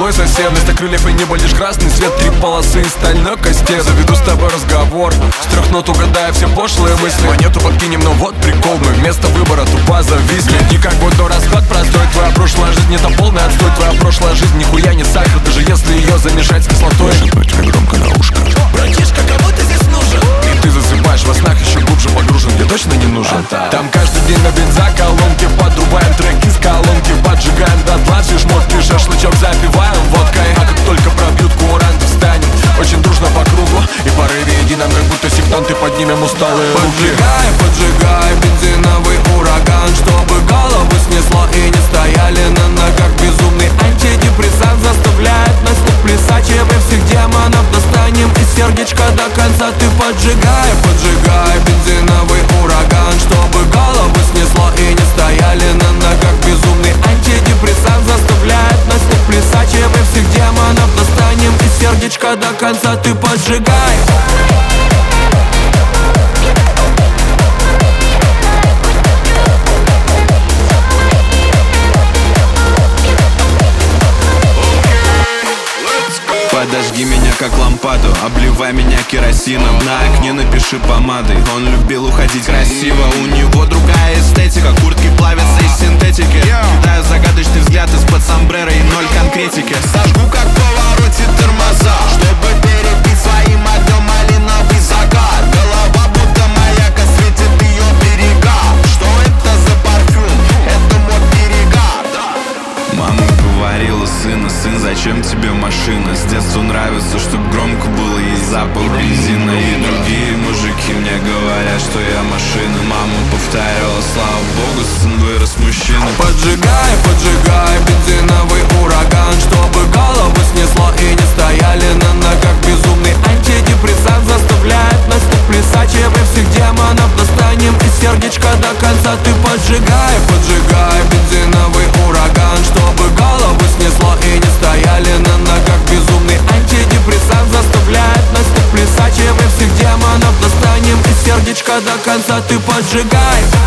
мой сосед. Вместо крыльев и неба лишь красный свет, 3 полосы и стальной костей. Заведу с тобой разговор, с 3 нот угадая все пошлые мысли. Монету подкинем, но вот прикол, мы вместо выбора тупо зависли. Не как будто расклад простой, твоя прошлая жизнь это полный отстой. Твоя прошлая жизнь нихуя не сахар, даже если ее замешать с кислотой. Шепнуть тебе громко на ушко: братишка, кому ты здесь нужен? И ты засыпаешь во снах еще глубже погружен, где точно не нужен. Там каждый день на бензоколонке подрубаем треки с колонки, поджигаем дотла все шмотки, шашлычок запиваем водкой. А как только пробьют куранты, встанем очень дружно по кругу и в порыве едином, как будто сектанты, поднимем усталые руки. Поджигай, поджигай бензиновый ураган, чтобы голову снесло и не стояли на ногах. Безумный антидепрессант заставляет нас тут плясать, и мы всех демонов достанем из сердечка до конца. Ты поджигай, поджигай бензиновый ураган, чтобы голову снесло и не стояли на ногах. Безумный антидепрессант заставляет нас тут плясать, и мы всех демонов достанем из сердечка до конца. Ты поджигай. Подожги меня как лампаду, обливай меня керосином. На окне напиши помадой, он любил уходить красиво. У него другая эстетика, куртки плавятся из синтетики. Кидаю загадочный взгляд из-под сомбреро и ноль конкретики. Сожгу как в повороте тормоза, чтобы перебить своим огнем малиновый закат. Голова будто маяк осветит ее берега. Что это за парфюм? Это мой перегар. Мама говорила: сына, сын, зачем тебе машина? С детства нравится, чтоб громко было, есть запах бензина. И другие мужики мне говорят, что я машина. Мама повторяла: слава богу, сын вырос мужчина. Поджигай, поджигай бензиновый ураган, чтобы голову снесло и не стояли на ногах. Безумный антидепрессант заставляет нас тут плясать, и мы всех демонов достанем из сердечка до конца. Ты поджигай, поджигай бензиновый ураган, чтобы голову снесло и не стояли на ногах. Безумный антидепрессант заставляет нас тут плясать, и мы всех демонов достанем из сердечка до конца. Ты поджигай.